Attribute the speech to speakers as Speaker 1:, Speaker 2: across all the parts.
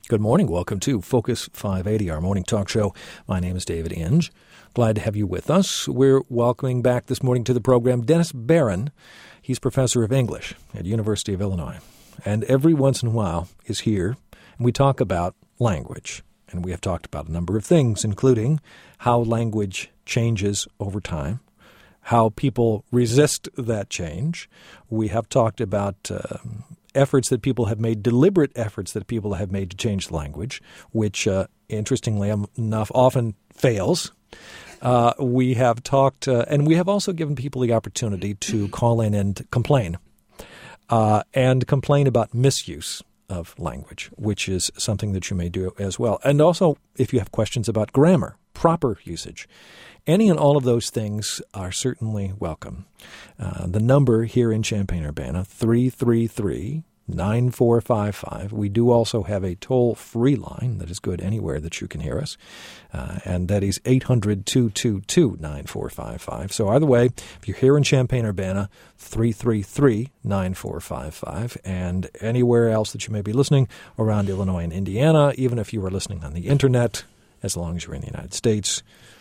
Speaker 1: Good morning. Welcome to Focus 580, our morning talk show. My name is David Inge. Glad to have you with us. We're welcoming back this morning to the program Dennis Barron. He's professor of English at University of Illinois. And every once in a while is here, and we talk about language. And we have talked about a number of things, including how language changes over time, how people resist that change. We have talked about efforts that people have made, deliberate efforts that people have made to change the language, which, interestingly enough, often fails. We have talked, and we have also given people the opportunity to call in and complain about misuse of language, which is something that you may do as well. And also, if you have questions about grammar, proper usage, any and all of those things are certainly welcome. The number here in Champaign-Urbana, 333-9455. We do also have a toll-free line that is good anywhere that you can hear us, and that is 800-222-9455. So either way, if you're here in Champaign-Urbana, 333-9455, and anywhere else that you may be listening around Illinois and Indiana, even if you are listening on the Internet, as long as you're in the United States,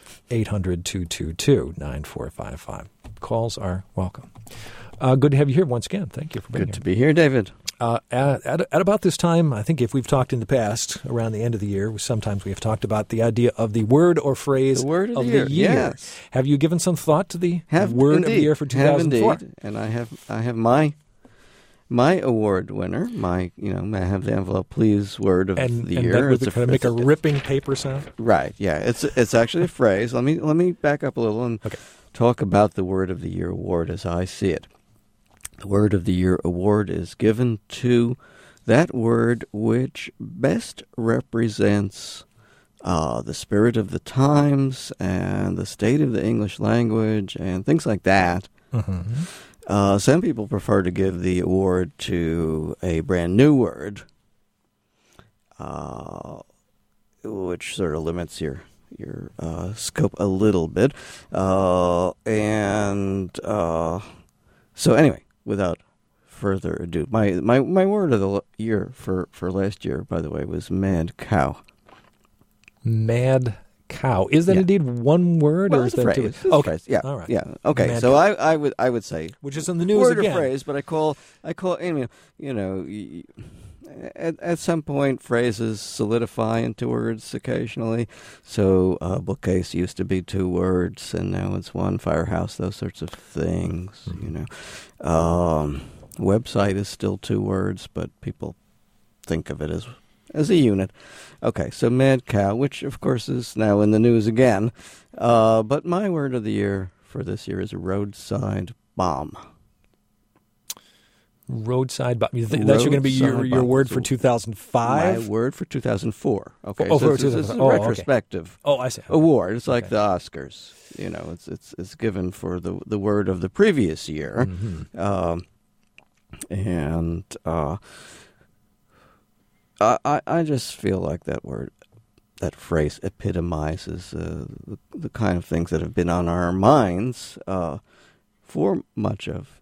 Speaker 1: 800-222-9455. Calls are welcome. Good to have you here once again. Thank you for being here.
Speaker 2: Good to be here, David.
Speaker 1: At about this time, I think if we've talked in the past, around the end of the year, sometimes we have talked about the idea of the word or phrase
Speaker 2: of the year. Yes.
Speaker 1: Have you given some thought to the word of the year for 2004?
Speaker 2: Have indeed. And I have my award winner, I have the envelope, please, word of the year.
Speaker 1: And that would make a ripping paper sound?
Speaker 2: Right, yeah. It's actually a phrase. Let me back up a little and talk about the Word of the Year award as I see it. The Word of the Year award is given to that word which best represents the spirit of the times and the state of the English language and things like that. Mm-hmm. Some people prefer to give the award to a brand new word, which sort of limits your scope a little bit. So anyway, without further ado, my word of the year for last year, by the way, was mad cow.
Speaker 1: Mad cow. Is that indeed one word, or is that two?
Speaker 2: Okay. Yeah. All right. Yeah. Okay. Mad so I would say,
Speaker 1: which is in the news
Speaker 2: word
Speaker 1: again.
Speaker 2: Or phrase, but I call at some point phrases solidify into words occasionally. So bookcase used to be 2 words, and now it's 1. Firehouse, those sorts of things. Mm-hmm. Website is still 2 words, but people think of it as a unit. Okay, so mad cow, which of course is now in the news again. But my word of the year for this year is roadside bomb.
Speaker 1: Roadside bomb. You think that's going to be your word for 2005?
Speaker 2: My word for 2004. Okay,
Speaker 1: so
Speaker 2: this is a retrospective
Speaker 1: I see.
Speaker 2: award. It's like the Oscars. It's given for the word of the previous year. Mm-hmm. I just feel like that phrase epitomizes the kind of things that have been on our minds for much of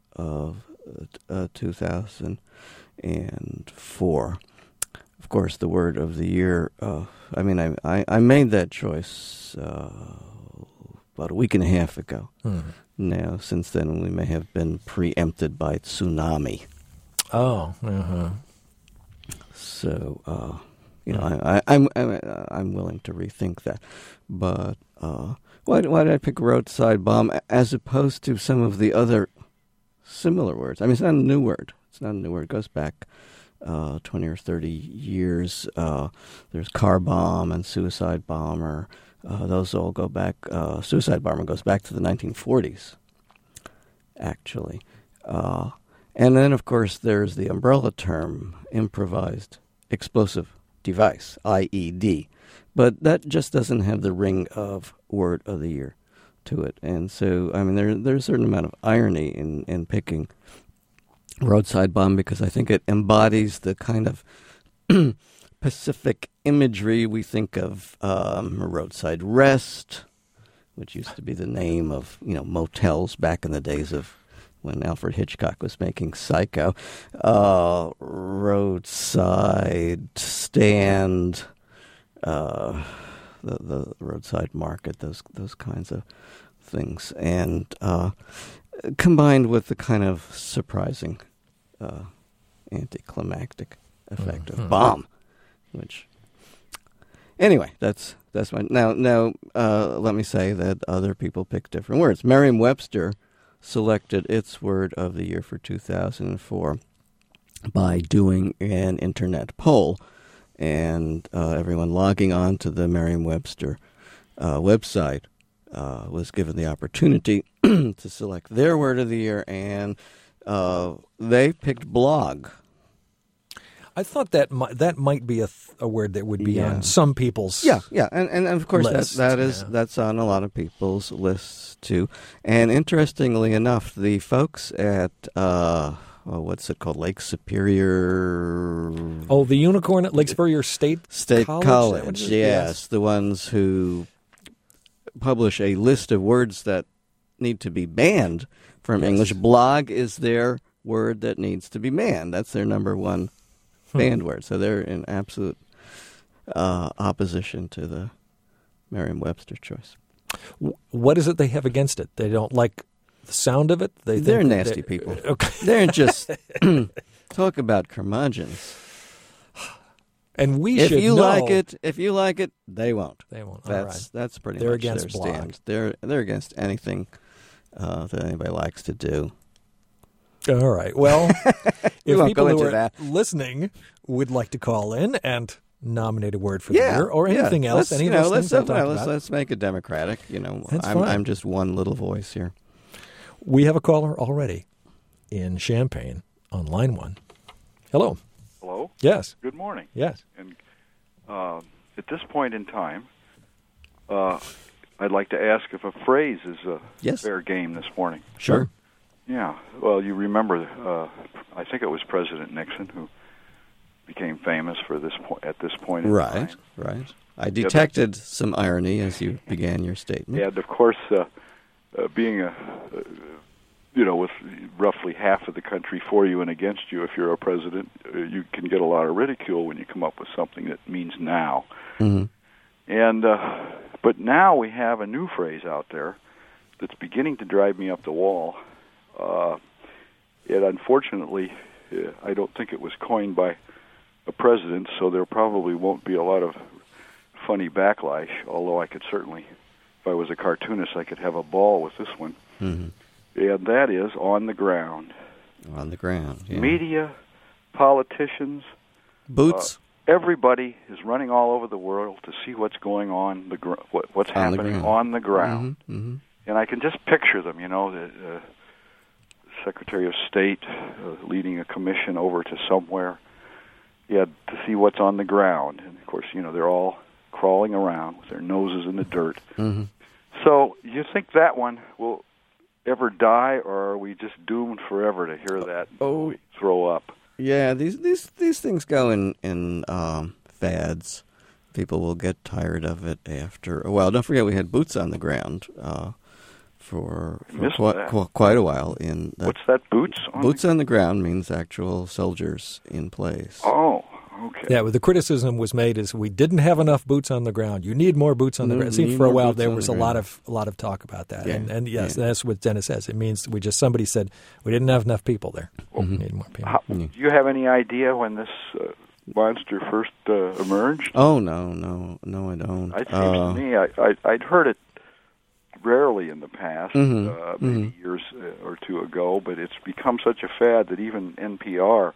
Speaker 2: 2004. Of course, the word of the year. I made that choice about a week and a half ago. Mm-hmm. Now, since then, we may have been preempted by tsunami.
Speaker 1: Oh, uh-huh.
Speaker 2: So, I'm willing to rethink that. But why did I pick roadside bomb as opposed to some of the other similar words? I mean, it's not a new word. It goes back 20 or 30 years. There's car bomb and suicide bomber. Those all go back. Suicide bomber goes back to the 1940s, actually. And then, of course, there's the umbrella term, improvised explosive device, IED. But that just doesn't have the ring of word of the year to it. And so, there's a certain amount of irony in picking roadside bomb, because I think it embodies the kind of Pacific imagery we think of, roadside rest, which used to be the name of, motels back in the days of when Alfred Hitchcock was making Psycho. Roadside stand, the roadside market, those kinds of things, and combined with the kind of surprising anticlimactic effect of bomb, which anyway, that's my now. Let me say that other people pick different words. Merriam-Webster selected its word of the year for 2004 by doing an internet poll, and everyone logging on to the Merriam-Webster website was given the opportunity to select their word of the year, and they picked blog.
Speaker 1: I thought that might be a word that would be on some people's
Speaker 2: and of course
Speaker 1: lists.
Speaker 2: That's on a lot of people's lists too. And interestingly enough, the folks at what's it called, Lake Superior?
Speaker 1: Oh, the unicorn at Lake Superior State
Speaker 2: College. Yes, the ones who publish a list of words that need to be banned from English. Blog is their word that needs to be banned. That's their number one banned word. So they're in absolute opposition to the Merriam-Webster choice.
Speaker 1: What is it they have against it? They don't like the sound of it?
Speaker 2: They're nasty people.
Speaker 1: Okay.
Speaker 2: They're just talk about curmudgeons.
Speaker 1: And we
Speaker 2: if
Speaker 1: should
Speaker 2: you
Speaker 1: know.
Speaker 2: if you like it, they won't.
Speaker 1: They won't.
Speaker 2: That's pretty
Speaker 1: They're
Speaker 2: much
Speaker 1: against
Speaker 2: their
Speaker 1: blog.
Speaker 2: stand. They're against anything that anybody likes to do.
Speaker 1: All right. Well, if
Speaker 2: won't
Speaker 1: people
Speaker 2: go
Speaker 1: who
Speaker 2: into
Speaker 1: are
Speaker 2: that.
Speaker 1: listening would like to call in and nominate a word for the year or anything else,
Speaker 2: Let's,
Speaker 1: any of those
Speaker 2: let's,
Speaker 1: things I talked about,
Speaker 2: let's make it democratic.
Speaker 1: That's fine.
Speaker 2: I'm just one little voice here.
Speaker 1: We have a caller already in Champaign on line 1. Hello.
Speaker 3: Hello?
Speaker 1: Yes.
Speaker 3: Good morning.
Speaker 1: Yes.
Speaker 3: And at this point in time, I'd like to ask if a phrase is fair game this morning.
Speaker 2: Sure.
Speaker 3: Yeah. Well, you remember, I think it was President Nixon who became famous for this at this point in time.
Speaker 2: Right. I detected some irony as you began your statement.
Speaker 3: And, of course, being with roughly half of the country for you and against you, if you're a president, you can get a lot of ridicule when you come up with something that means now.
Speaker 2: Mm-hmm.
Speaker 3: And but now we have a new phrase out there that's beginning to drive me up the wall. Unfortunately, I don't think it was coined by a president, so there probably won't be a lot of funny backlash, although I could certainly, if I was a cartoonist, I could have a ball with this one.
Speaker 2: Mm-hmm.
Speaker 3: And that is on the ground.
Speaker 2: On the ground, yeah.
Speaker 3: Media, politicians,
Speaker 2: boots.
Speaker 3: Everybody is running all over the world to see what's going on, what's happening on the ground.
Speaker 2: Mm-hmm. Mm-hmm.
Speaker 3: And I can just picture them, the Secretary of State leading a commission over to somewhere, to see what's on the ground. And, of course, they're all crawling around with their noses in the dirt.
Speaker 2: Mm-hmm.
Speaker 3: So you think that one will ever die, or are we just doomed forever to hear that and we throw up?
Speaker 2: Yeah, these things go in fads. People will get tired of it after a while. Don't forget we had boots on the ground for quite a while.
Speaker 3: What's that, boots?
Speaker 2: Boots on the ground means actual soldiers in place.
Speaker 3: Oh, okay.
Speaker 1: Yeah, well, the criticism was made is we didn't have enough boots on the ground. You need more boots on the ground. See, for a while there was a lot of talk about that, and yes, that's what Dennis says. It means somebody said we didn't have enough people there. We need more people.
Speaker 3: Do you have any idea when this monster first emerged?
Speaker 2: Oh no, I don't.
Speaker 3: It seems to me I'd heard it rarely in the past, maybe years or two ago, but it's become such a fad that even NPR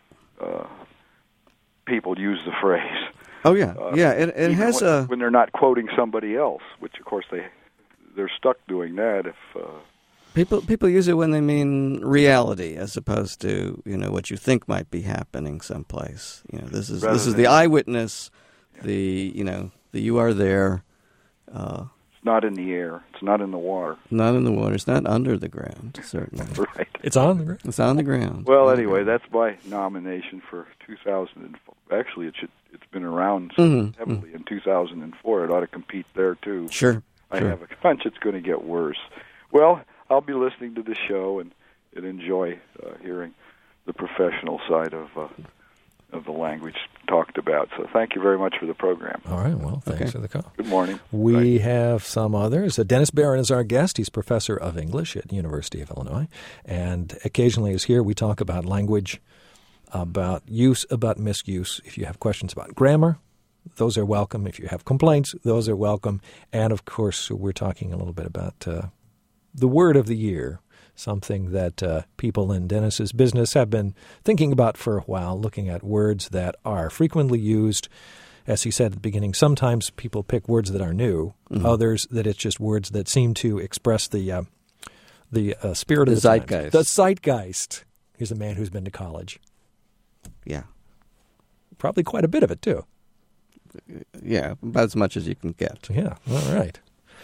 Speaker 3: people use the phrase.
Speaker 2: Oh yeah, It has
Speaker 3: when they're not quoting somebody else, which of course they're stuck doing that if.
Speaker 2: People use it when they mean reality, as opposed to what you think might be happening someplace. This is the eyewitness, the you are there.
Speaker 3: It's not in the air. It's not in the water.
Speaker 2: Not in the water. It's not under the ground. Certainly.
Speaker 3: Right.
Speaker 1: It's on the ground.
Speaker 2: It's on the ground.
Speaker 3: Well, anyway, that's my nomination for 2004. Actually, it's been around heavily in 2004. It ought to compete there too.
Speaker 2: Sure.
Speaker 3: I have a hunch it's going to get worse. Well, I'll be listening to the show, and and enjoy hearing the professional side of the language talked about. So thank you very much for the program.
Speaker 1: All right. Well, thanks for the call.
Speaker 3: Good morning.
Speaker 1: We have some others. Dennis Barron is our guest. He's professor of English at the University of Illinois, and occasionally is here. We talk about language, about use, about misuse. If you have questions about grammar, those are welcome. If you have complaints, those are welcome. And, of course, we're talking a little bit about the word of the year, something that people in Dennis's business have been thinking about for a while, looking at words that are frequently used. As he said at the beginning, sometimes people pick words that are new, others that it's just words that seem to express the spirit of the
Speaker 2: zeitgeist.
Speaker 1: times. The zeitgeist. Here's a man who's been to college.
Speaker 2: Yeah.
Speaker 1: Probably quite a bit of it, too.
Speaker 2: Yeah, about as much as you can get.
Speaker 1: Yeah, all right.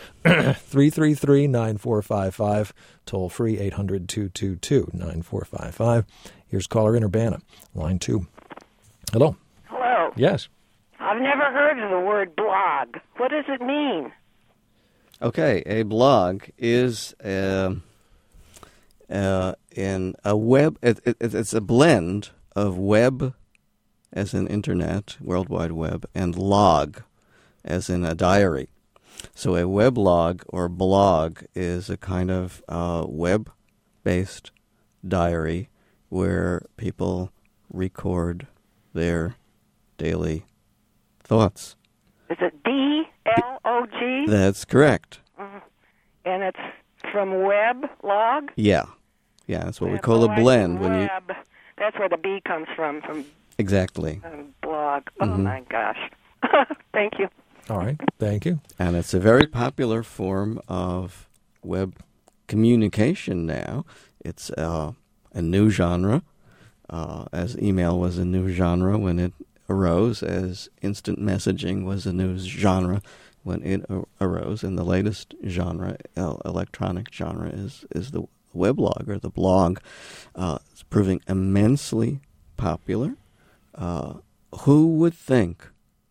Speaker 1: 333-9455, toll free 800-222-9455. Here's caller in Urbana, line 2. Hello.
Speaker 4: Hello.
Speaker 1: Yes.
Speaker 4: I've never heard of the word blog. What does it mean?
Speaker 2: Okay, a blog is in a web. It's a blend of web, as in internet, World Wide Web, and log, as in a diary. So a weblog or blog is a kind of web-based diary where people record their daily thoughts.
Speaker 4: Is it B-L-O-G?
Speaker 2: That's correct.
Speaker 4: And it's from web log?
Speaker 2: Yeah. Yeah, that's what we call a blend. When you
Speaker 4: web. That's where the B comes from
Speaker 2: Exactly.
Speaker 4: Blog. Oh, my gosh. Thank you.
Speaker 1: All right. Thank you.
Speaker 2: And it's a very popular form of web communication now. It's a new genre, as email was a new genre when it arose, as instant messaging was a new genre when it arose. And the latest genre, electronic genre, is the weblog or the blog. It's proving immensely popular. Who would think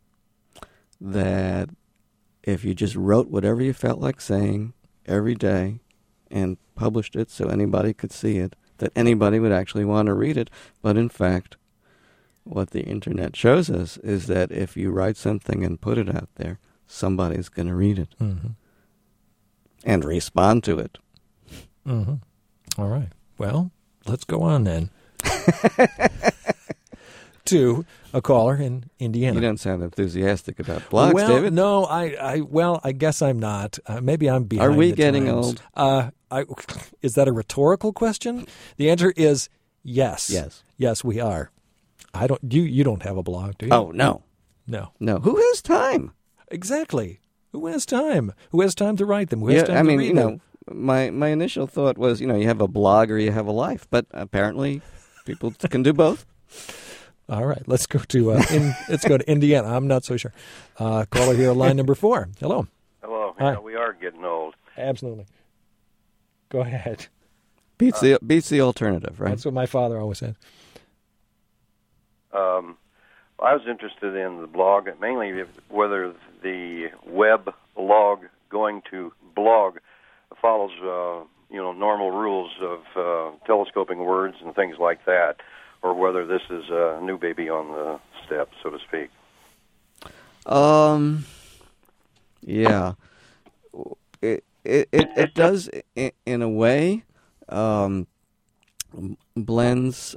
Speaker 2: that if you just wrote whatever you felt like saying every day and published it so anybody could see it, that anybody would actually want to read it? But in fact, what the internet shows us is that if you write something and put it out there, somebody's going to read it and respond to it.
Speaker 1: All right. Well, let's go on then. To a caller in Indiana.
Speaker 2: You don't sound enthusiastic about blogs,
Speaker 1: well,
Speaker 2: David.
Speaker 1: No, I guess I'm not. Maybe I'm behind.
Speaker 2: Are we
Speaker 1: the
Speaker 2: getting
Speaker 1: times.
Speaker 2: old?
Speaker 1: Is that a rhetorical question? The answer is yes. Yes, we are. I don't. You don't have a blog, do you?
Speaker 2: Oh no. Who has time?
Speaker 1: Exactly. Who has time? Who has time to write them? Who has time to read them?
Speaker 2: My initial thought was, you have a blog or you have a life, but apparently people can do both.
Speaker 1: All right, let's go to Indiana. I'm not so sure. Caller here, line number 4. Hello.
Speaker 5: Hello.
Speaker 1: Hi.
Speaker 5: Yeah, we are getting old.
Speaker 1: Absolutely. Go ahead.
Speaker 2: Beats the alternative, right?
Speaker 1: That's what my father always said.
Speaker 5: I was interested in the blog, mainly whether the web log going to blog follows normal rules of telescoping words and things like that, or whether this is a new baby on the step, so to speak.
Speaker 2: Yeah. It does, in a way, blends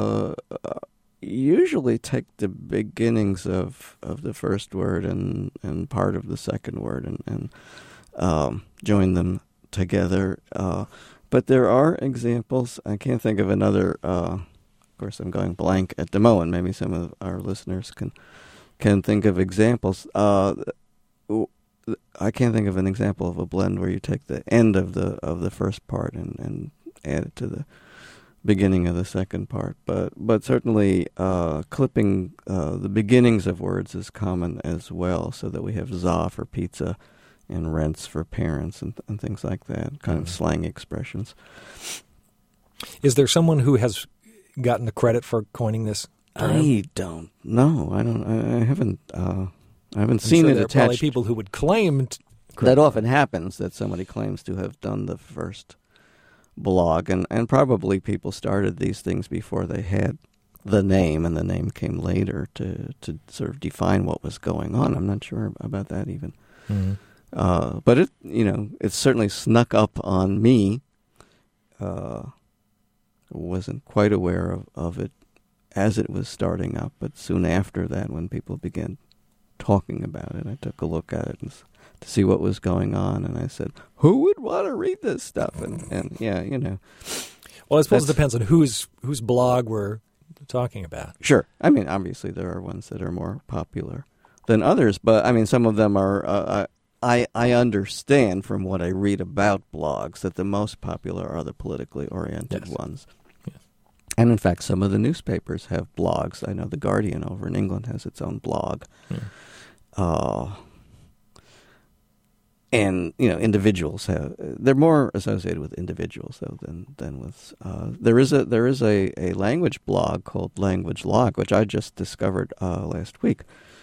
Speaker 2: usually take the beginnings of the first word and part of the second word and join them together. But there are examples. I can't think of another. Of course, I'm going blank at the moment. Maybe some of our listeners can think of examples. I can't think of an example of a blend where you take the end of the first part and add it to the beginning of the second part. But certainly clipping the beginnings of words is common as well, so that we have za for pizza and rents for parents and things like that, kind of slang expressions.
Speaker 1: Is there someone who has gotten the credit for coining this term?
Speaker 2: I don't know. I haven't seen
Speaker 1: sure
Speaker 2: it
Speaker 1: there are
Speaker 2: attached.
Speaker 1: probably people who would claim
Speaker 2: That often happens, that somebody claims to have done the first blog, and probably people started these things before they had the name, and the name came later to sort of define what was going on. I'm not sure about that even. Mm-hmm. But it certainly snuck up on me. Wasn't quite aware of it as it was starting up, but soon after that, when people began talking about it, I took a look at it to see what was going on, and I said, who would want to read this stuff? And yeah,
Speaker 1: Well, I suppose it depends on whose blog we're talking about.
Speaker 2: Sure. I mean, obviously there are ones that are more popular than others, but I mean, some of them are, I understand from what I read about blogs that the most popular are the politically oriented ones. Yes. And in fact, some of the newspapers have blogs. I know The Guardian over in England has its own blog. And individuals they're more associated with individuals though than with there is a language blog called Language Log, which I just discovered last week,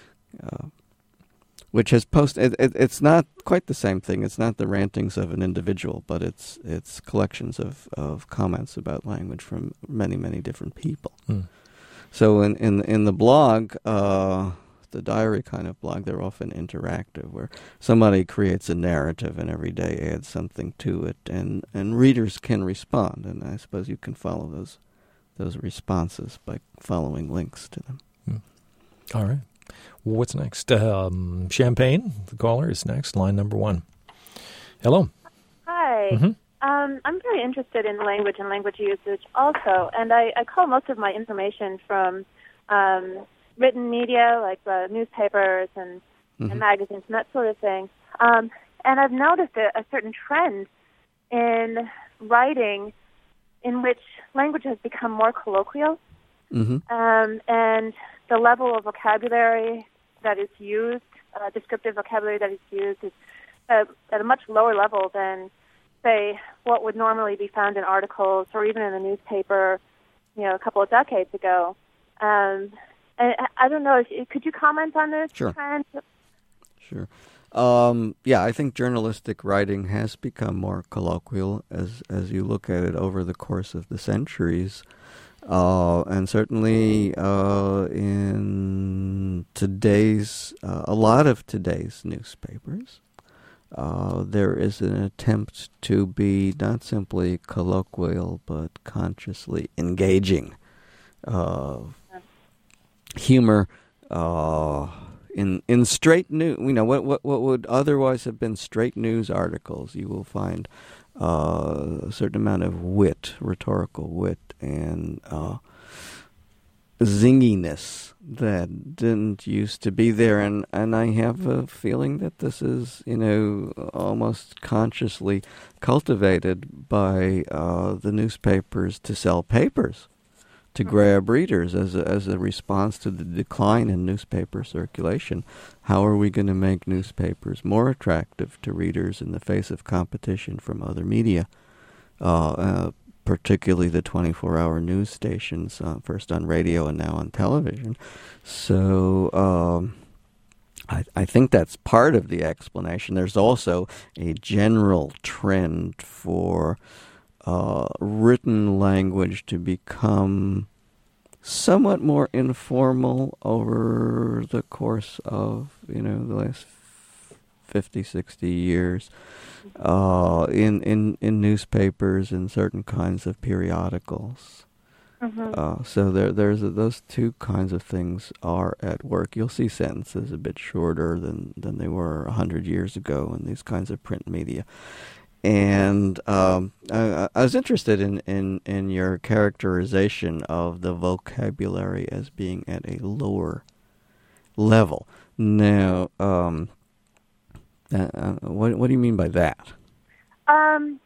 Speaker 2: which has posted. It's not quite the same thing. It's not the rantings of an individual, but it's collections of comments about language from many different people. So in the blog. The diary kind of blog, they're often interactive, where somebody creates a narrative and every day adds something to it, and readers can respond, and I suppose you can follow those responses by following links to them.
Speaker 1: All right. What's next? Champagne, the caller, is next, line number 1. Hello.
Speaker 6: Hi. Mm-hmm. I'm very interested in language and language usage also, and I call most of my information from written media, like newspapers and magazines and that sort of thing. And I've noticed a certain trend in writing in which language has become more colloquial. And the level of vocabulary that is used, descriptive vocabulary that is used, is at a much lower level than, say, what would normally be found in articles or even in the newspaper, a couple of decades ago. I don't know. Could you comment on this trend?
Speaker 2: Sure. Yeah, I think journalistic writing has become more colloquial as you look at it over the course of the centuries. And certainly in today's, a lot of today's newspapers, there is an attempt to be not simply colloquial, but consciously engaging. Humor in straight news, what would otherwise have been straight news articles, you will find a certain amount of wit, rhetorical wit, and zinginess that didn't used to be there, and I have a feeling that this is almost consciously cultivated by the newspapers to sell papers, to grab readers as a response to the decline in newspaper circulation. How are we going to make newspapers more attractive to readers in the face of competition from other media, particularly the 24-hour news stations, first on radio and now on television? So I think that's part of the explanation. There's also a general trend for written language to become somewhat more informal over the course of, the last 50, 60 years, in newspapers and certain kinds of periodicals. So there's those two kinds of things are at work. You'll see sentences a bit shorter than they were 100 years ago in these kinds of print media. And I was interested in your characterization of the vocabulary as being at a lower level. Now, what do you mean by that?
Speaker 6: Well,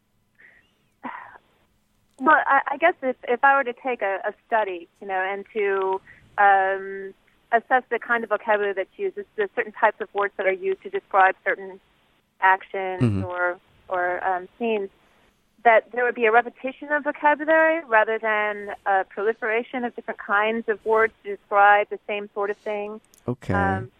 Speaker 6: I guess if I were to take a study, and to assess the kind of vocabulary that's used, there's certain types of words that are used to describe certain actions or scenes, that there would be a repetition of vocabulary rather than a proliferation of different kinds of words to describe the same sort of thing.
Speaker 2: Okay.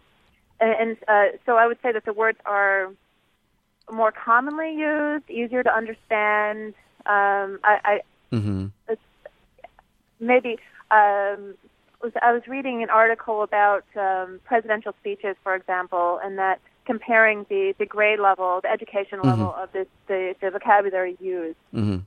Speaker 6: So I would say that the words are more commonly used, easier to understand, Maybe I was reading an article about presidential speeches, for example, and that comparing the grade level, the education level of the vocabulary used, and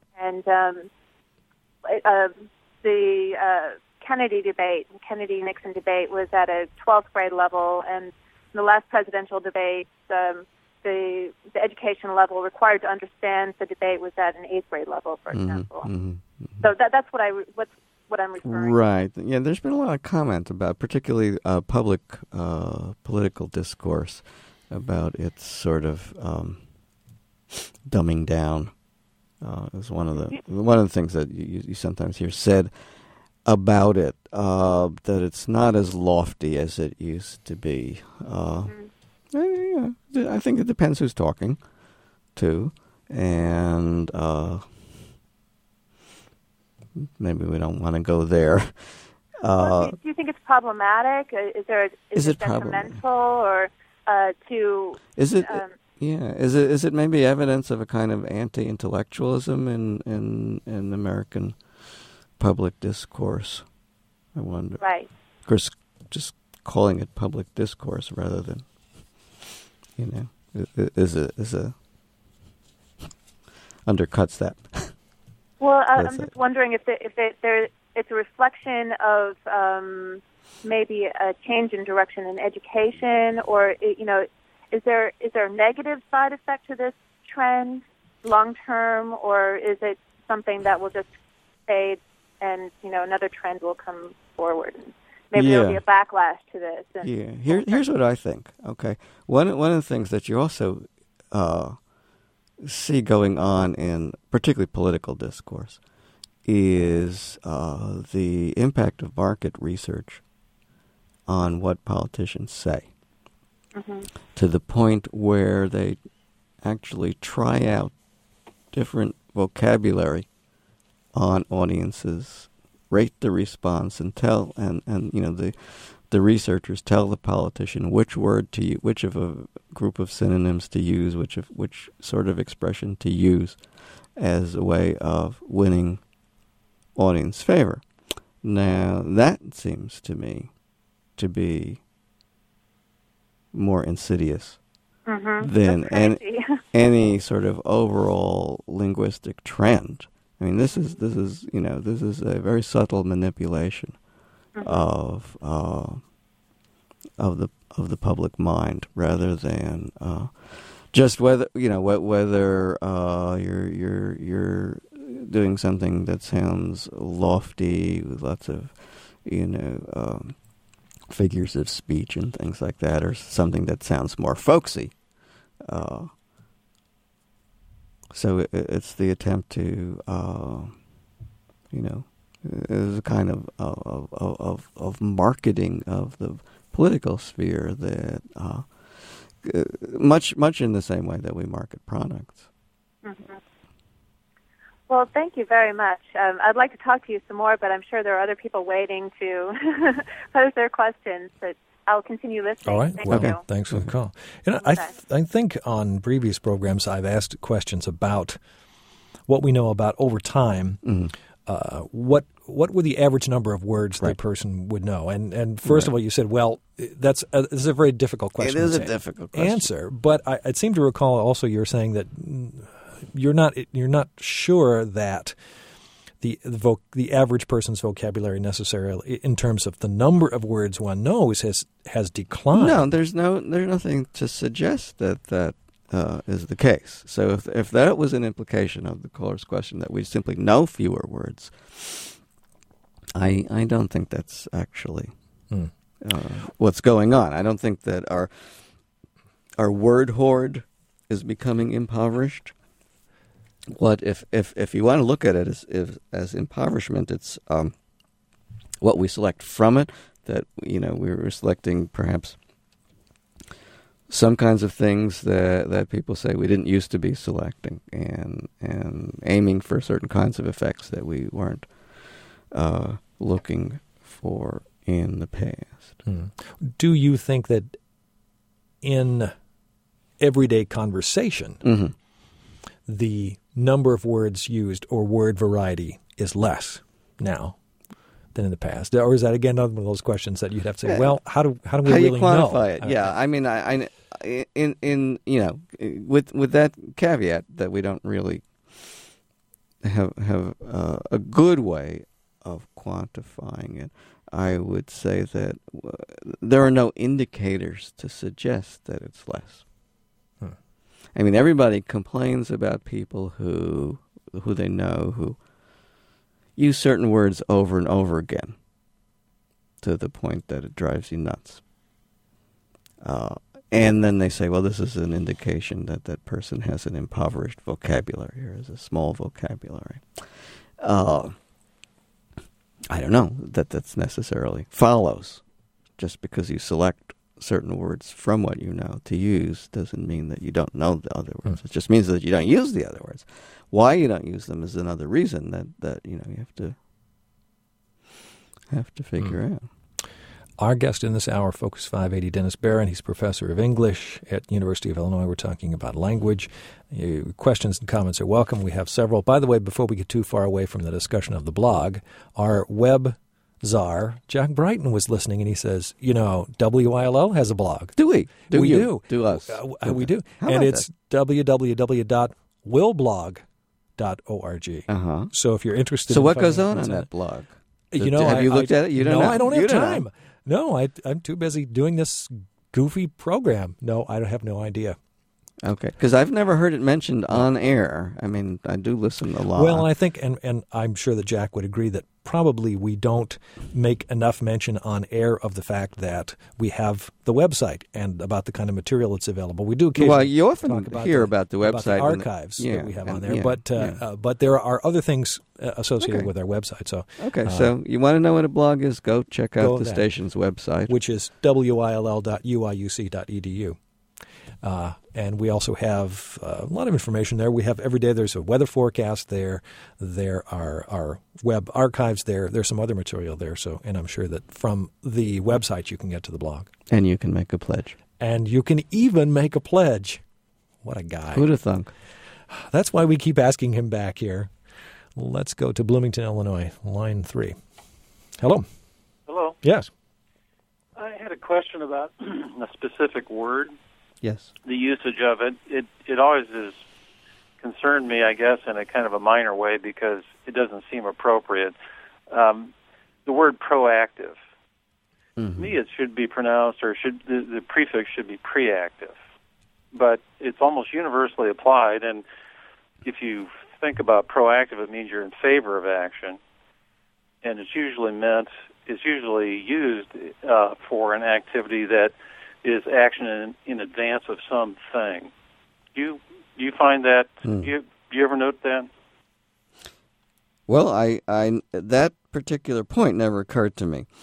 Speaker 6: the Kennedy-Nixon debate was at a 12th grade level, and in the last presidential debate, the education level required to understand the debate was at an 8th grade level, for example. So that's what I'm referring to.
Speaker 2: Right. Yeah, there's been a lot of comment about, particularly public political discourse, about its sort of dumbing down. Is one of the things that you sometimes hear said about it, that it's not as lofty as it used to be. Yeah, I think it depends who's talking, too, and maybe we don't want to go there.
Speaker 6: Do you think it's problematic? Is it detrimental, or to? Is it?
Speaker 2: Is it maybe evidence of a kind of anti-intellectualism in American public discourse? I wonder.
Speaker 6: Right.
Speaker 2: Of course, just calling it public discourse rather than, is a undercuts that.
Speaker 6: Well, I'm just wondering if it's a reflection of maybe a change in direction in education, or is there a negative side effect to this trend long term, or is it something that will just fade and another trend will come forward? And maybe there'll be a backlash to this.
Speaker 2: Here's what I think. Okay, one of the things that you also see going on in particularly political discourse is the impact of market research on what politicians say, to the point where they actually try out different vocabulary on audiences, rate the response, and tell the researchers tell the politician which word to use, which of a group of synonyms to use, which sort of expression to use as a way of winning audience favor. Now, that seems to me to be more insidious than any sort of overall linguistic trend. I mean, this is a very subtle manipulation of the public mind, rather than just whether you're doing something that sounds lofty with lots of figures of speech and things like that, or something that sounds more folksy. So it's the attempt to, is a kind of marketing of the political sphere that much in the same way that we market products.
Speaker 6: Well, thank you very much. I'd like to talk to you some more, but I'm sure there are other people waiting to pose their questions. But I'll continue listening.
Speaker 1: All right.
Speaker 6: Thank you.
Speaker 1: Thanks for the call. I think on previous programs I've asked questions about what we know about over time. What would the average number of words that person would know? And first of all, you said, well, this is a very difficult question.
Speaker 2: It is a difficult question.
Speaker 1: Answer, but I seem to recall also you're saying that you're not sure that the average person's vocabulary necessarily, in terms of the number of words one knows, has declined.
Speaker 2: No, there's nothing to suggest that is the case. So if that was an implication of the caller's question, that we simply know fewer words, I don't think that's actually what's going on. I don't think that our word hoard is becoming impoverished. What if you want to look at it as impoverishment, it's what we select from it. That we were selecting perhaps some kinds of things that people say we didn't used to be selecting, and aiming for certain kinds of effects that we weren't looking for in the past.
Speaker 1: Do you think that in everyday conversation, the number of words used or word variety is less now than in the past? Or is that, again, another one of those questions that you'd have to say, well, how do we really know?
Speaker 2: How do you quantify it? Yeah, I mean, I with that caveat that we don't really have a good way of quantifying it, I would say that there are no indicators to suggest that it's less. I mean, everybody complains about people who they know who use certain words over and over again to the point that it drives you nuts. And then they say, well, this is an indication that that person has an impoverished vocabulary or has a small vocabulary. I don't know that that's necessarily follows. Just because you select certain words from what you know to use doesn't mean that you don't know the other words. It just means that you don't use the other words. Why you don't use them is another reason that you have to figure out.
Speaker 1: Our guest in this hour, Focus 580, Dennis Barron. He's professor of English at University of Illinois. We're talking about language. Questions and comments are welcome. We have several. By the way, before we get too far away from the discussion of the blog, our web czar, Jack Brighton, was listening, and he says, WILL has a blog.
Speaker 2: Do we?
Speaker 1: We do.
Speaker 2: Do us.
Speaker 1: We do.
Speaker 2: And
Speaker 1: it's www.willblog.org.
Speaker 2: Uh-huh.
Speaker 1: So if you're interested
Speaker 2: So
Speaker 1: in
Speaker 2: what goes
Speaker 1: finding
Speaker 2: on that blog?
Speaker 1: have
Speaker 2: you looked at it? You don't know.
Speaker 1: I don't
Speaker 2: You
Speaker 1: have
Speaker 2: don't
Speaker 1: time.
Speaker 2: know.
Speaker 1: No, I'm too busy doing this goofy program. No, I have no idea.
Speaker 2: Okay, because I've never heard it mentioned on air. I mean, I do listen a lot.
Speaker 1: Well, I think, and I'm sure that Jack would agree, that probably we don't make enough mention on air of the fact that we have the website and about the kind of material that's available. We do occasionally.
Speaker 2: Well, you often
Speaker 1: talk about
Speaker 2: hear about the website,
Speaker 1: about the archives that we have on there, but there are other things associated with our website. So
Speaker 2: so you want to know what a blog is? Go check out the
Speaker 1: that.
Speaker 2: station's website,
Speaker 1: which is will.uiuc.edu. And we also have a lot of information there. We have every day. There's a weather forecast there. There are our web archives there. There's some other material there. So, and I'm sure that from the website you can get to the blog.
Speaker 2: And you can make a pledge.
Speaker 1: And you can even make a pledge. What a guy.
Speaker 2: Who'd have thunk?
Speaker 1: That's why we keep asking him back here. Let's go to Bloomington, Illinois, line 3. Hello.
Speaker 7: Hello.
Speaker 1: Yes.
Speaker 7: I had a question about a specific word.
Speaker 2: Yes.
Speaker 7: The usage of it. It always has concerned me, I guess, in a kind of a minor way because it doesn't seem appropriate. The word proactive.
Speaker 2: Mm-hmm.
Speaker 7: To me, it should be pronounced, or the prefix should be preactive. But it's almost universally applied, and if you think about proactive, it means you're in favor of action, and it's usually used for an activity that is action in advance of something. Do you find that? Do you ever note that?
Speaker 2: Well, I that particular point never occurred to me.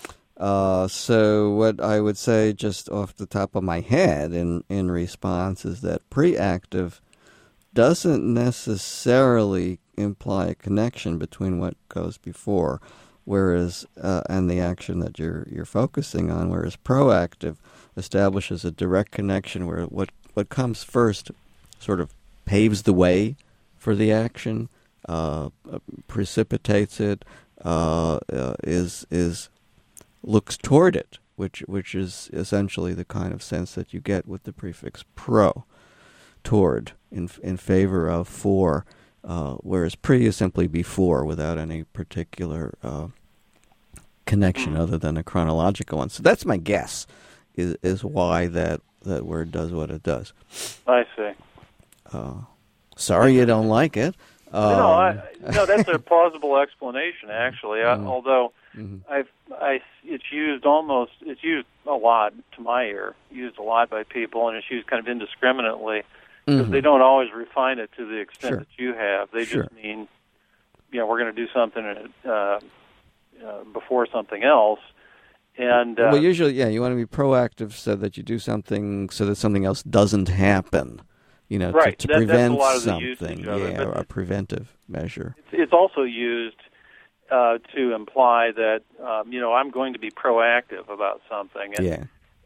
Speaker 2: So what I would say just off the top of my head in response is that preactive doesn't necessarily imply a connection between what goes before, whereas and the action that you're focusing on, whereas proactive establishes a direct connection where what comes first sort of paves the way for the action, precipitates it, is looks toward it, which is essentially the kind of sense that you get with the prefix pro, toward, in favor of, for, whereas pre is simply before without any particular connection other than a chronological one. So that's my guess, is why that word does what it does.
Speaker 7: I see.
Speaker 2: Sorry you don't like it.
Speaker 7: No, that's a plausible explanation, actually. Although it's used a lot to my ear, used a lot by people, and it's used kind of indiscriminately because they don't always refine it to the extent that you have. They just mean, we're going to do something before something else. And
Speaker 2: well, usually, you want to be proactive so that you do something so that something else doesn't happen.
Speaker 7: Right.
Speaker 2: To prevent
Speaker 7: that's a lot
Speaker 2: something,
Speaker 7: of the usage of it,
Speaker 2: a preventive measure.
Speaker 7: It's also used to imply that I'm going to be proactive about something,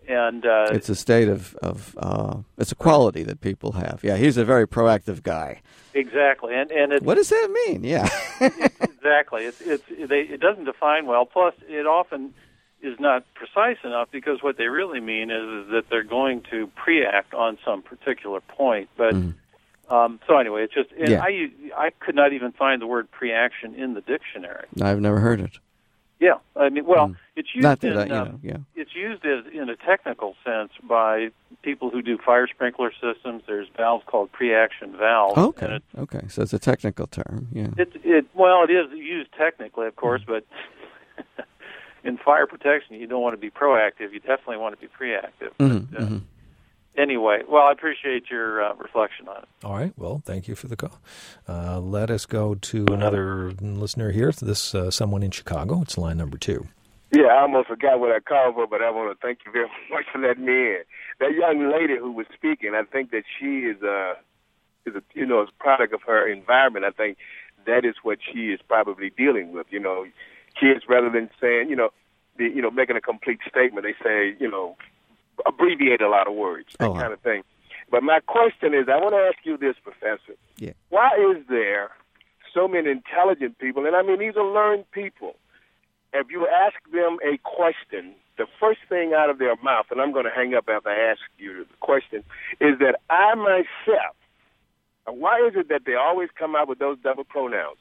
Speaker 7: And
Speaker 2: it's a state of it's a quality that people have. Yeah, he's a very proactive guy.
Speaker 7: Exactly, and it's,
Speaker 2: what does that mean? Yeah,
Speaker 7: exactly. It doesn't define well. Plus, it often is not precise enough, because what they really mean is that they're going to pre-act on some particular point. But so anyway, it's just I could not even find the word pre-action in the dictionary.
Speaker 2: I've never heard it.
Speaker 7: Yeah, I mean, well, it's used
Speaker 2: Not that
Speaker 7: it's used in a technical sense by people who do fire sprinkler systems. There's valves called pre-action valves.
Speaker 2: Okay, so it's a technical term. Yeah,
Speaker 7: it is used technically, of course, but in fire protection, you don't want to be proactive. You definitely want to be preactive. Anyway, well, I appreciate your reflection on it.
Speaker 1: All right. Well, thank you for the call. Let us go to another listener here. This someone in Chicago. It's line number 2.
Speaker 8: Yeah, I almost forgot what I called for, but I want to thank you very much for letting me in. That young lady who was speaking, I think that she is a product of her environment. I think that is what she is probably dealing with. Kids, rather than saying, making a complete statement, they say, abbreviate a lot of words, that kind of thing. But my question is, I want to ask you this, Professor.
Speaker 2: Yeah.
Speaker 8: Why is there so many intelligent people, and I mean these are learned people, if you ask them a question, the first thing out of their mouth, and I'm going to hang up after I ask you the question, is that I myself, why is it that they always come out with those double pronouns?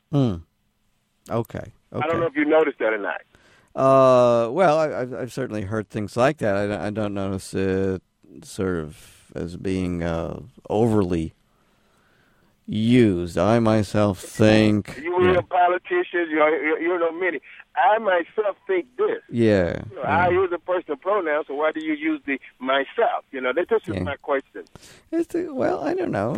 Speaker 2: Okay.
Speaker 8: I don't know if you noticed that or not.
Speaker 2: Well, I've certainly heard things like that. I don't notice it sort of as being overly used. I myself think...
Speaker 8: You real politicians, you know many. I myself think this.
Speaker 2: Yeah.
Speaker 8: I use a personal pronoun, so why do you use the myself? This is my question.
Speaker 2: Well, I don't know.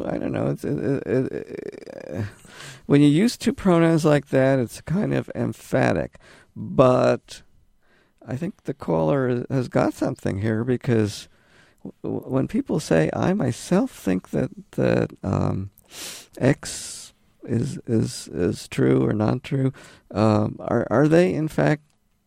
Speaker 2: When you use two pronouns like that, it's kind of emphatic. But I think the caller has got something here, because when people say, I myself think that X is true or not true, are they in fact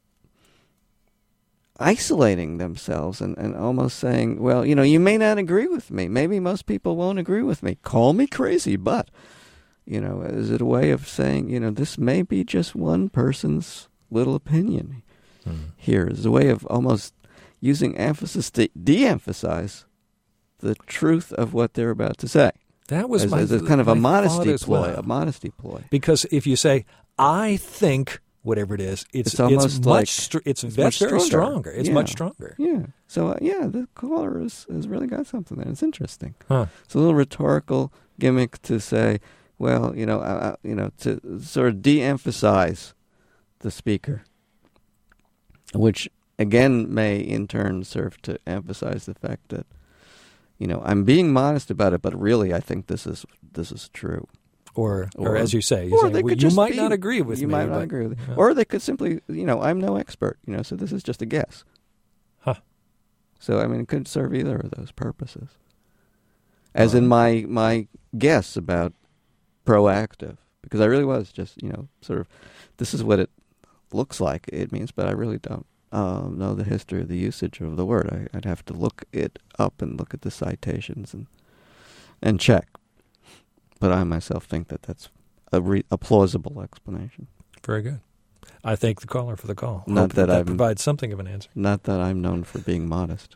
Speaker 2: isolating themselves and almost saying, well, you may not agree with me. Maybe most people won't agree with me. Call me crazy, but, is it a way of saying, this may be just one person's little opinion here? Is a way of almost using emphasis to de-emphasize the truth of what they're about to say.
Speaker 1: That was
Speaker 2: as kind of a modesty ploy.
Speaker 1: Well.
Speaker 2: A modesty ploy.
Speaker 1: Because if you say, I think whatever it is, it's
Speaker 2: almost
Speaker 1: very stronger. It's much stronger.
Speaker 2: Yeah. So the caller has really got something there. It's interesting.
Speaker 1: Huh.
Speaker 2: It's a little rhetorical gimmick to say, well, to sort of de-emphasize the speaker, which again may in turn serve to emphasize the fact that, I'm being modest about it, but really I think this is true.
Speaker 1: Or as you say, you might not agree with me.
Speaker 2: You might not agree with me. Yeah. Or they could simply, I'm no expert, so this is just a guess.
Speaker 1: Huh.
Speaker 2: So, it could serve either of those purposes. As in my guess about proactive, because I really was just, sort of, this is what it looks like it means, but I really don't know the history of the usage of the word. I'd have to look it up and look at the citations and check. But I myself think that that's a plausible explanation.
Speaker 1: Very good. I thank the caller for the call.
Speaker 2: Not that
Speaker 1: that provides something of an answer.
Speaker 2: Not that I'm known for being modest.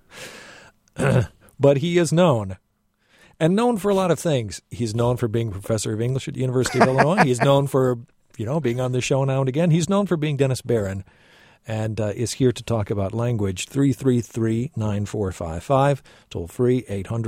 Speaker 1: But he is known. And known for a lot of things. He's known for being professor of English at the University of Illinois. He's known for, being on the show now and again. He's known for being Dennis Barron, and is here to talk about language. 333-9455, toll free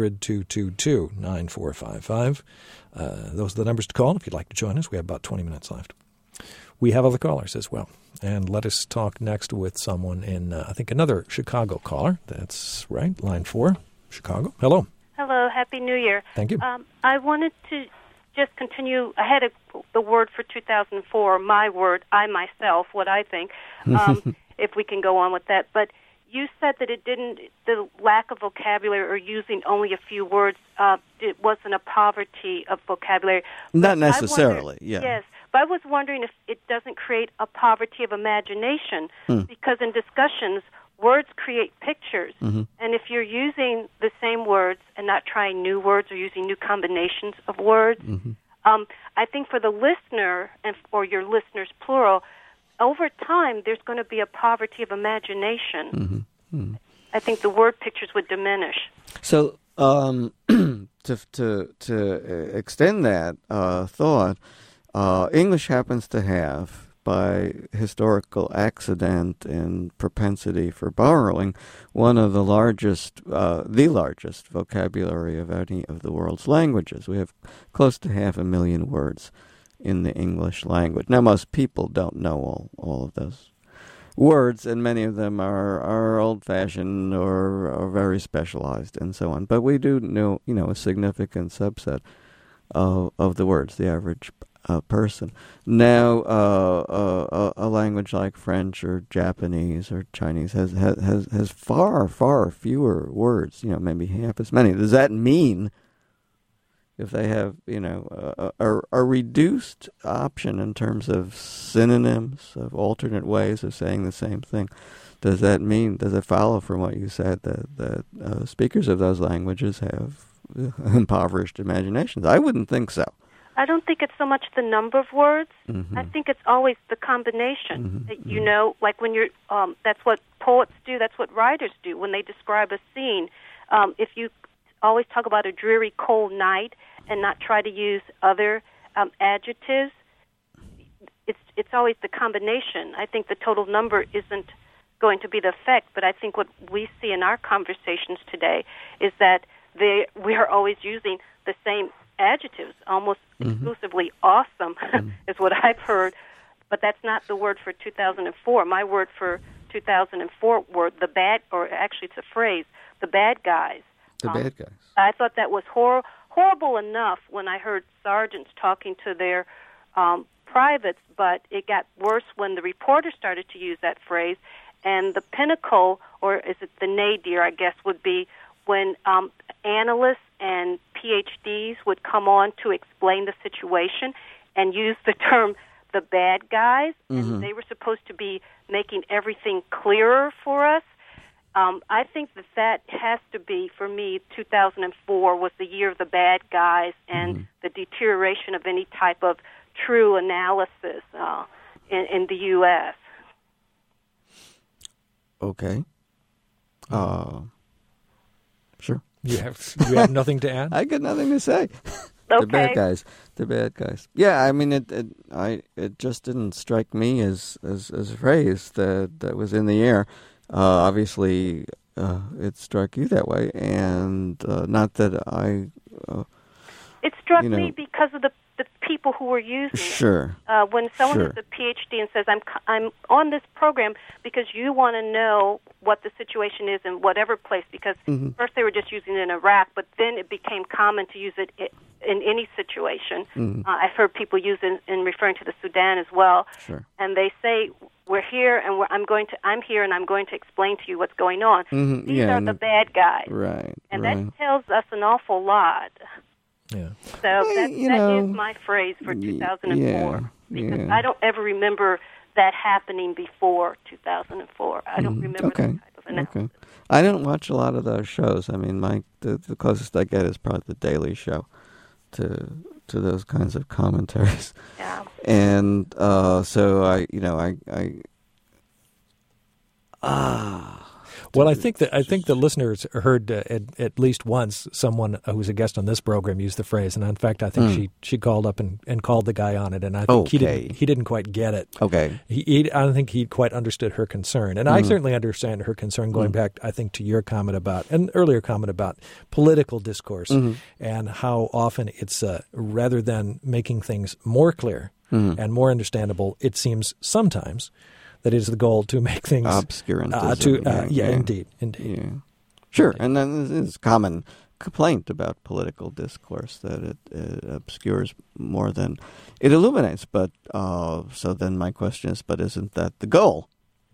Speaker 1: 800-222-9455. Those are the numbers to call if you'd like to join us. We have about 20 minutes left. We have other callers as well. And let us talk next with someone in, I think, another Chicago caller. That's right, line 4, Chicago. Hello.
Speaker 9: Hello, Happy New Year.
Speaker 1: Thank you.
Speaker 9: I wanted to just continue. I had the word for 2004, my word, I myself, what I think, if we can go on with that. But you said that the lack of vocabulary or using only a few words, it wasn't a poverty of vocabulary.
Speaker 2: Not necessarily, yeah.
Speaker 9: Yes, but I was wondering if it doesn't create a poverty of imagination, because in discussions, words create pictures. And if you're using the same words and not trying new words or using new combinations of words, I think for the listener, or your listeners plural, over time there's going to be a poverty of imagination. I think the word pictures would diminish.
Speaker 2: So to extend that thought, English happens to have, by historical accident and propensity for borrowing, one of the largest vocabulary of any of the world's languages. We have close to 500,000 words in the English language. Now, most people don't know all of those words, and many of them are old-fashioned or very specialized and so on. But we do know, a significant subset of the words, the average person. Now, a language like French or Japanese or Chinese has far fewer words. Maybe half as many. Does that mean, if they have a reduced option in terms of synonyms, of alternate ways of saying the same thing, does it follow from what you said that speakers of those languages have impoverished imaginations? I wouldn't think so.
Speaker 9: I don't think it's so much the number of words. I think it's always the combination. Like when you're, that's what poets do, that's what writers do when they describe a scene. If you always talk about a dreary, cold night and not try to use other adjectives, it's always the combination. I think the total number isn't going to be the effect, but I think what we see in our conversations today is that we are always using the same adjectives, almost exclusively awesome is what I've heard, but that's not the word for 2004. My word for 2004 were the bad, or actually it's a phrase, the bad guys.
Speaker 2: The bad guys.
Speaker 9: I thought that was horrible enough when I heard sergeants talking to their privates, but it got worse when the reporter started to use that phrase, and the pinnacle, or is it the nadir, I guess, would be when analysts and PhDs would come on to explain the situation and use the term the bad guys, and they were supposed to be making everything clearer for us. I think that has to be, for me, 2004 was the year of the bad guys and the deterioration of any type of true analysis in the U.S.
Speaker 2: Okay. Sure.
Speaker 1: You have nothing to add?
Speaker 2: I got nothing to say.
Speaker 9: Okay.
Speaker 2: The bad guys. Yeah, I mean, it just didn't strike me as a phrase that was in the air. Obviously, it struck you that way, and not that I.
Speaker 9: It struck me because of the people who were using it.
Speaker 2: Sure.
Speaker 9: When someone has a PhD and says, I'm on this program because you want to know what the situation is in whatever place, because first they were just using it in Iraq, but then it became common to use it in any situation. I've heard people use it in referring to the Sudan as well.
Speaker 2: Sure.
Speaker 9: And they say, we're here, and I'm here, and I'm going to explain to you what's going on. These are the bad guys.
Speaker 2: Right.
Speaker 9: And that tells us an awful lot.
Speaker 1: Yeah.
Speaker 9: So that is my phrase for 2004. Because I don't ever remember that happening before 2004. I don't remember that type of analysis.
Speaker 2: Okay. I don't watch a lot of those shows. I mean, the closest I get is probably the Daily Show to those kinds of commentaries.
Speaker 9: Yeah.
Speaker 2: And so
Speaker 1: Well, I think the listeners heard at least once someone who's a guest on this program use the phrase, and in fact, I think she called up and called the guy on it, and I think he didn't quite get it.
Speaker 2: Okay,
Speaker 1: I don't think he quite understood her concern, and I certainly understand her concern. Going back, I think, to your comment about an earlier comment about political discourse and how often it's rather than making things more clear and more understandable, it seems sometimes that is the goal to make things
Speaker 2: obscurantism.
Speaker 1: Indeed.
Speaker 2: Yeah. Sure, and then there's common complaint about political discourse that it obscures more than it illuminates. But so then my question is, but isn't that the goal?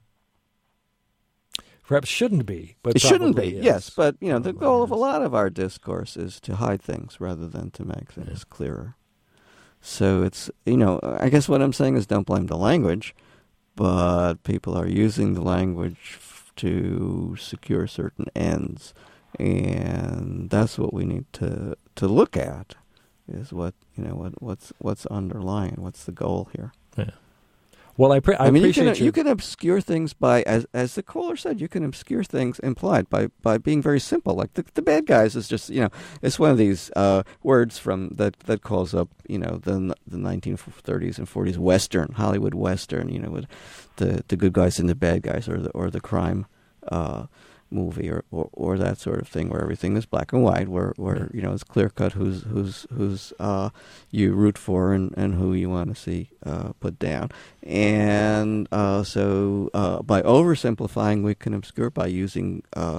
Speaker 1: Perhaps shouldn't be, but
Speaker 2: it shouldn't be.
Speaker 1: Is.
Speaker 2: Yes, but the goal of a lot of our discourse is to hide things rather than to make things clearer. So it's I guess what I'm saying is don't blame the language. But people are using the language to secure certain ends, and that's what we need to look at. Is what's underlying? What's the goal here?
Speaker 1: Yeah. Well, I mean, appreciate
Speaker 2: you can obscure things by, as the caller said, you can obscure things implied by being very simple. Like the bad guys is just, it's one of these words from that calls up, the 1930s and 40s Western, Hollywood Western, with the good guys and the bad guys, or the crime movie or that sort of thing, where everything is black and white, where it's clear cut who's you root for and who you want to see put down, and so by oversimplifying we can obscure by using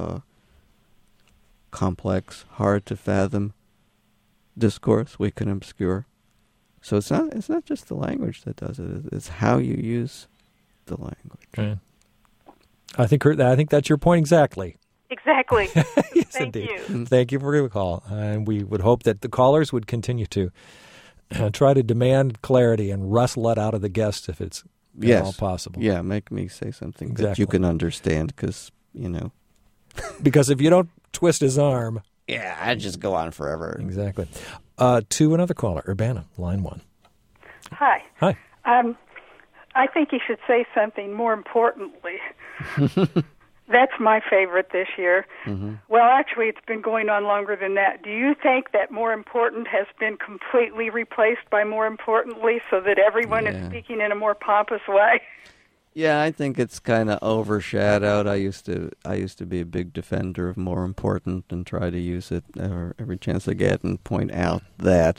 Speaker 2: complex, hard to fathom discourse. We can obscure. So it's not just the language that does it; it's how you use the language.
Speaker 1: Right. I think that's your point exactly.
Speaker 9: Exactly.
Speaker 1: Yes,
Speaker 9: Thank
Speaker 1: indeed.
Speaker 9: you.
Speaker 1: Thank you for the call. And we would hope that the callers would continue to try to demand clarity and wrestle it out of the guest if it's at all possible.
Speaker 2: Yeah, make me say something that
Speaker 1: Exactly.
Speaker 2: you can understand, because,
Speaker 1: Because if you don't twist his arm.
Speaker 2: Yeah, I'd just go on forever.
Speaker 1: Exactly. To another caller, Urbana, line 1.
Speaker 10: Hi.
Speaker 1: Hi.
Speaker 10: I think you should say something more importantly. That's my favorite this year.
Speaker 2: Mm-hmm.
Speaker 10: Well, actually, it's been going on longer than that. Do you think that more important has been completely replaced by more importantly, so that everyone is speaking in a more pompous way?
Speaker 2: Yeah, I think it's kind of overshadowed. I used to be a big defender of more important and try to use it every chance I get and point out that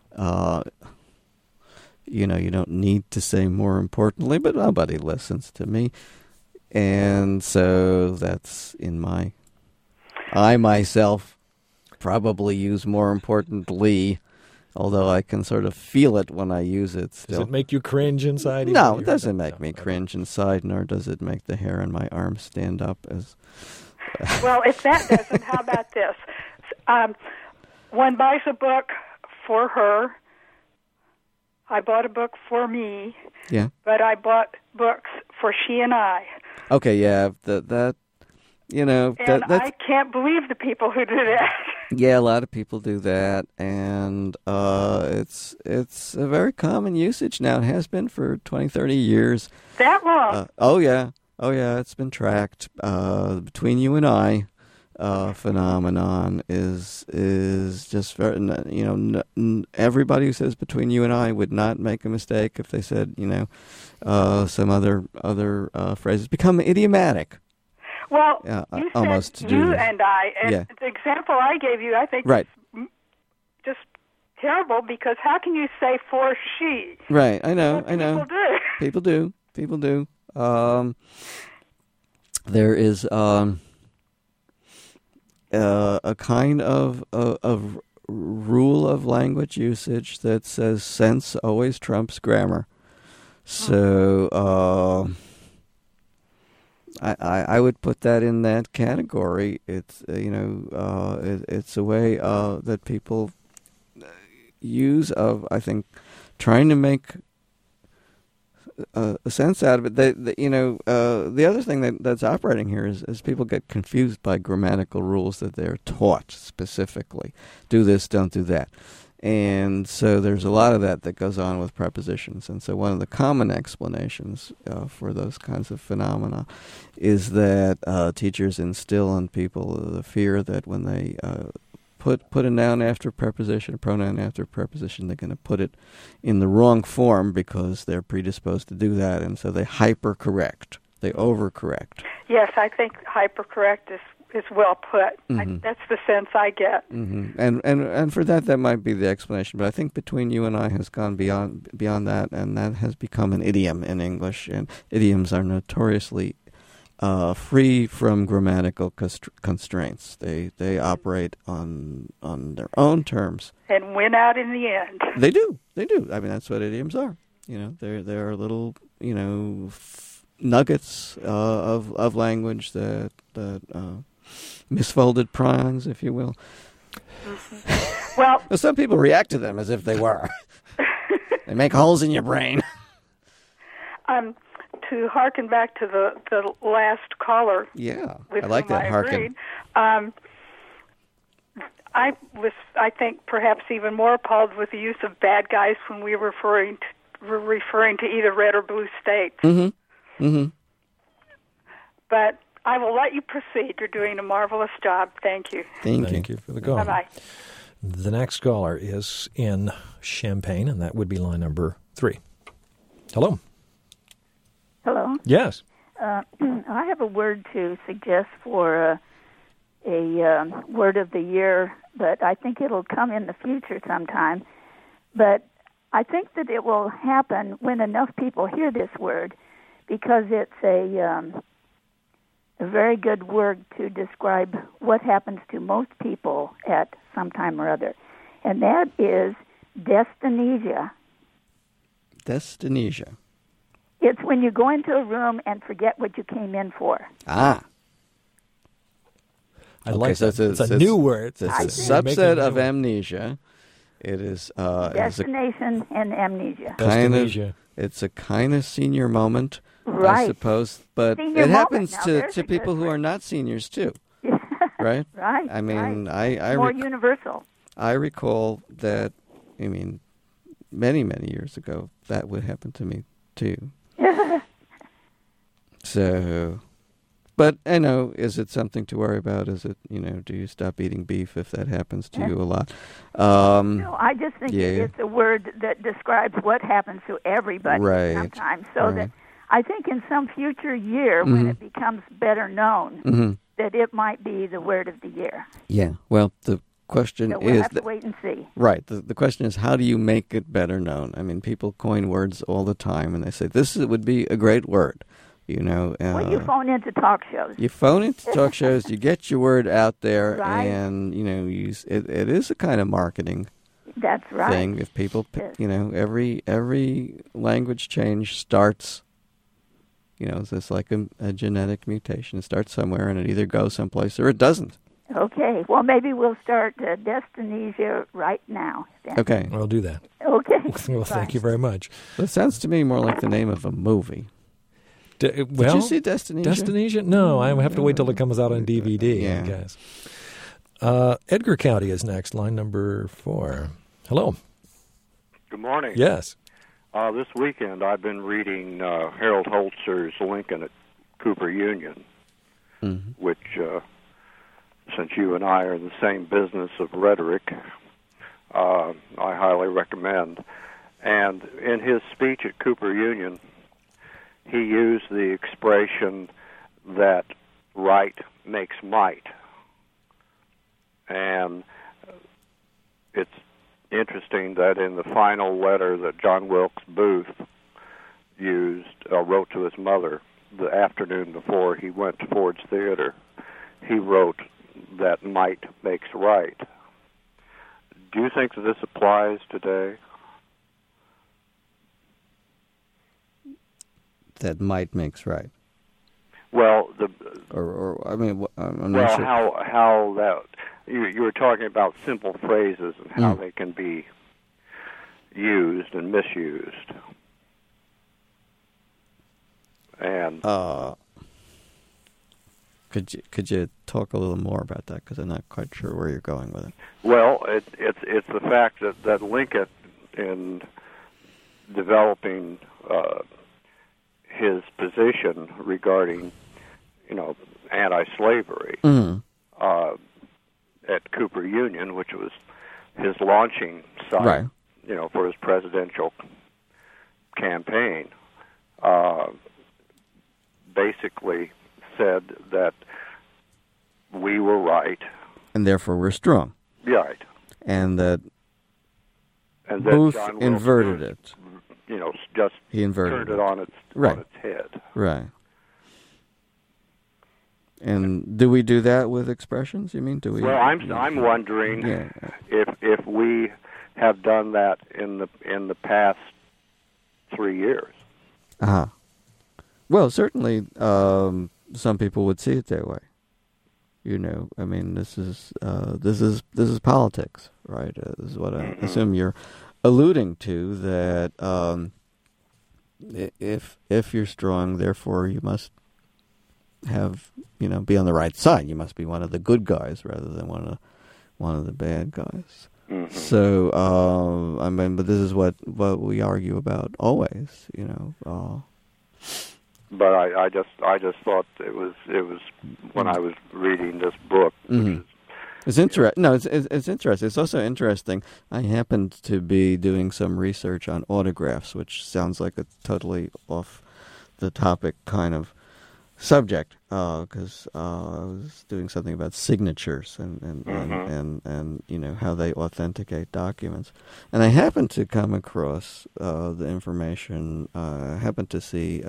Speaker 2: you don't need to say more importantly, but nobody listens to me. And so that's I myself probably use more importantly, although I can sort of feel it when I use it still.
Speaker 1: Does it make you cringe inside?
Speaker 2: No, it doesn't make me cringe inside, nor does it make the hair on my arm stand up.
Speaker 10: Well, if that doesn't, how about this? One buys a book for her. I bought a book for me, but I bought books for she and I.
Speaker 2: Okay, yeah, that
Speaker 10: I can't believe the people who do that.
Speaker 2: Yeah, a lot of people do that, and it's a very common usage now. It has been for 20, 30 years.
Speaker 10: That long?
Speaker 2: Oh yeah, it's been tracked. Between you and I phenomenon is just very, everybody who says between you and I would not make a mistake if they said, some other phrases become idiomatic.
Speaker 10: Well,
Speaker 2: you
Speaker 10: almost said you and I, and the example I gave you, I think is just terrible, because how can you say for she?
Speaker 2: Right, I know.
Speaker 10: People do.
Speaker 2: People do. There is a kind of rule of language usage that says sense always trumps grammar. So I would put that in that category. It's it's a way that people use of, I think, trying to make a sense out of it. The other thing that's operating here is people get confused by grammatical rules that they're taught specifically. Do this, don't do that. And so there's a lot of that goes on with prepositions. And so one of the common explanations for those kinds of phenomena is that teachers instill in people the fear that when they put a noun after a preposition, a pronoun after a preposition, they're going to put it in the wrong form because they're predisposed to do that, and so they hypercorrect, they overcorrect.
Speaker 10: Yes, I think hypercorrect is well put.
Speaker 2: Mm-hmm.
Speaker 10: That's the sense I get.
Speaker 2: Mm-hmm. And for that might be the explanation, but I think between you and I has gone beyond that, and that has become an idiom in English, and idioms are notoriously free from grammatical constraints. They operate on their own terms
Speaker 10: and win out in the end.
Speaker 2: They do. I mean, that's what idioms are. They're little nuggets of language that misfolded prawns, if you will.
Speaker 10: Mm-hmm. Well,
Speaker 2: some people react to them as if they were. They make holes in your brain.
Speaker 10: to harken back to the last caller.
Speaker 2: Yeah,
Speaker 10: with
Speaker 2: I like
Speaker 10: whom
Speaker 2: that harken.
Speaker 10: I was, I think, perhaps even more appalled with the use of bad guys when we were referring to either red or blue states.
Speaker 2: Mm-hmm. Mm-hmm.
Speaker 10: But I will let you proceed. You're doing a marvelous job. Thank you.
Speaker 1: Thank you for the call.
Speaker 10: Bye-bye.
Speaker 1: The next caller is in Champaign, and that would be line number 3. Hello.
Speaker 11: Hello.
Speaker 1: Yes.
Speaker 11: I have a word to suggest for a word of the year, but I think it'll come in the future sometime. But I think that it will happen when enough people hear this word, because it's a very good word to describe what happens to most people at some time or other, and that is dyskinesia.
Speaker 2: Dyskinesia.
Speaker 11: It's when you go into a room and forget what you came in for.
Speaker 2: Ah.
Speaker 1: I like that. It's a new word.
Speaker 2: It's a subset of amnesia. It is
Speaker 11: destination and amnesia.
Speaker 2: It's a kind of senior moment,
Speaker 11: right.
Speaker 2: I suppose, but
Speaker 11: senior
Speaker 2: it happens
Speaker 11: to
Speaker 2: people who are not seniors too. Right?
Speaker 11: Right.
Speaker 2: I mean,
Speaker 11: right.
Speaker 2: I
Speaker 11: more universal.
Speaker 2: I recall that. I mean, many years ago, that would happen to me too. So, but I know, is it something to worry about? Is it, do you stop eating beef if that happens to you a lot?
Speaker 11: No, I just think it's a word that describes what happens to everybody sometimes. So that I think in some future year, when it becomes better known, that it might be the word of the year.
Speaker 2: Yeah. Well, the question
Speaker 11: so we'll
Speaker 2: is
Speaker 11: have to wait and see.
Speaker 2: Right. The question is, how do you make it better known? I mean, people coin words all the time, and they say this would be a great word.
Speaker 11: Well, you phone into talk shows.
Speaker 2: You phone into talk shows. You get your word out there,
Speaker 11: right.
Speaker 2: and it is a kind of marketing.
Speaker 11: That's right.
Speaker 2: Thing. If people, every language change starts. It's just like a genetic mutation. It starts somewhere, and it either goes someplace or it doesn't.
Speaker 11: Okay. Well, maybe we'll start dyskinesia right now. Then.
Speaker 2: Okay.
Speaker 1: We'll do that.
Speaker 11: Okay.
Speaker 1: Well, thank you very much.
Speaker 2: That sounds to me more like the name of a movie.
Speaker 1: Did
Speaker 2: you see Dyskinesia?
Speaker 1: Dyskinesia? No, I have to wait till it comes out on DVD, I guess. Edgar County is next, line number 4. Hello.
Speaker 12: Good morning.
Speaker 1: Yes.
Speaker 12: This weekend I've been reading Harold Holzer's Lincoln at Cooper Union, which, since you and I are in the same business of rhetoric, I highly recommend. And in his speech at Cooper Union, he used the expression that right makes might. And it's interesting that in the final letter that John Wilkes Booth wrote to his mother the afternoon before he went to Ford's Theater, he wrote that might makes right. Do you think that this applies today?
Speaker 2: That might makes right.
Speaker 12: Well,
Speaker 2: I'm not sure.
Speaker 12: How that you were talking about simple phrases and how they can be used and misused. And
Speaker 2: could you talk a little more about that, because I'm not quite sure where you're going with it.
Speaker 12: Well, it's the fact that Lincoln, in developing his position regarding, anti-slavery at Cooper Union, which was his launching site, for his presidential campaign, basically said that we were right,
Speaker 2: and therefore we're strong.
Speaker 12: Right.
Speaker 2: And that Booth inverted it.
Speaker 12: Just
Speaker 2: he inverted
Speaker 12: turned it on its head.
Speaker 2: Right. And do we do that with expressions? You mean, do we?
Speaker 12: Well, I'm wondering if we have done that in the past 3 years.
Speaker 2: Well, certainly, some people would see it that way. I mean, this is politics, right? This is what I assume you're alluding to. That if you're strong, therefore you must have, be on the right side. You must be one of the good guys rather than one of the bad guys. Mm-hmm. So, but this is what we argue about always,
Speaker 12: But I just thought it was when I was reading this book.
Speaker 2: Mm-hmm. It's interesting. No, it's interesting. It's also interesting. I happened to be doing some research on autographs, which sounds like a totally off the topic kind of subject, because I was doing something about signatures and how they authenticate documents, and I happened to come across the information. I happened to see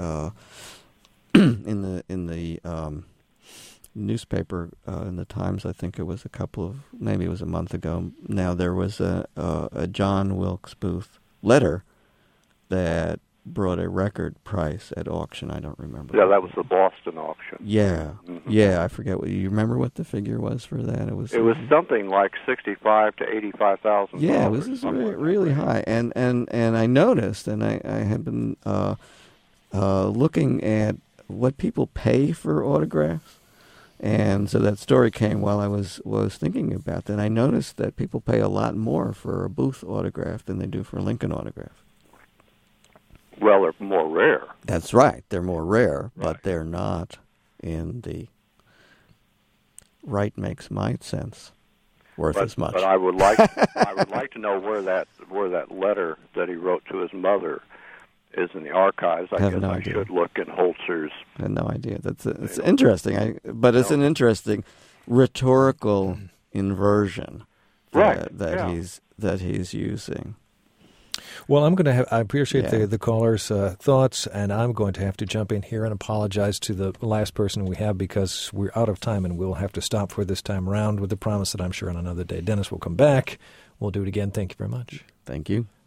Speaker 2: in the newspaper in the Times. I think it was maybe it was a month ago. Now there was a John Wilkes Booth letter that brought a record price at auction. I don't remember.
Speaker 12: Yeah, that was the Boston auction.
Speaker 2: Yeah, yeah. I forget you remember what the figure was for that. It was
Speaker 12: something like $65,000 to $85,000.
Speaker 2: Yeah, it was really high. And I noticed, and I had been looking at what people pay for autographs. And so that story came while I was thinking about that. I noticed that people pay a lot more for a Booth autograph than they do for a Lincoln autograph.
Speaker 12: Well, they're more rare.
Speaker 2: That's right. They're more rare, but they're not in the right makes might sense worth as much.
Speaker 12: But I would like to know where that letter that he wrote to his mother is in the archives. I guess I should look in Holzer's.
Speaker 2: I have no idea. It's interesting. But it's an interesting rhetorical inversion that he's using.
Speaker 1: Well, I appreciate the caller's thoughts, and I'm going to have to jump in here and apologize to the last person we have because we're out of time, and we'll have to stop for this time around with the promise that I'm sure on another day Dennis will come back. We'll do it again. Thank you very much.
Speaker 2: Thank you.